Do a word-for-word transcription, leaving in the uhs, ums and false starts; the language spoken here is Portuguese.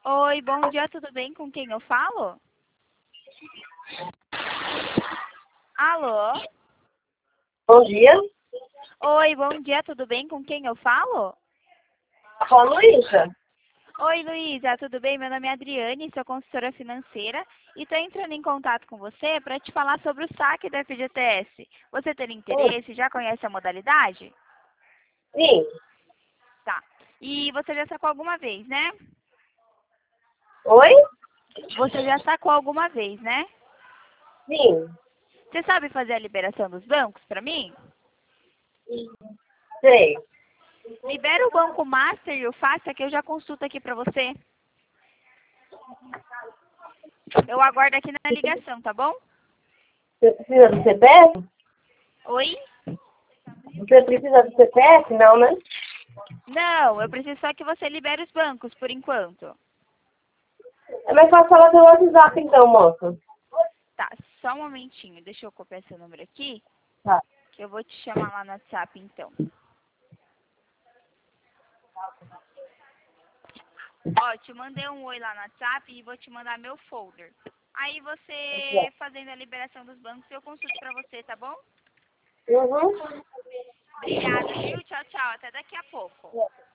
Oi, bom dia, tudo bem? Com quem eu falo? Alô? Bom dia. Oi, bom dia, tudo bem? Com quem eu falo? Fala, Luísa. Oi, Luísa, tudo bem? Meu nome é Adriane, sou consultora financeira e estou entrando em contato com você para te falar sobre o saque da F G T S. Você tem Oi. interesse? Já conhece a modalidade? Sim. Tá. E você já sacou alguma vez, né? Oi? Você já sacou alguma vez, né? Sim. Você sabe fazer a liberação dos bancos para mim? Sei. Libera o Banco Master e o Faça que eu já consulto aqui para você. Eu aguardo aqui na ligação, tá bom? Você precisa do C P F? Oi? Você precisa do C P F? Não, né? Não, eu preciso só que você libere os bancos por enquanto. É mais fácil falar pelo WhatsApp, então, moça. Tá, só um momentinho. Deixa eu copiar seu número aqui, Tá. que eu vou te chamar lá no WhatsApp então. Ó, te mandei um oi lá no WhatsApp e vou te mandar meu folder. Aí você fazendo a liberação dos bancos, eu consulto pra você, tá bom? Uhum. Obrigada, viu? Tchau, tchau. Até daqui a pouco.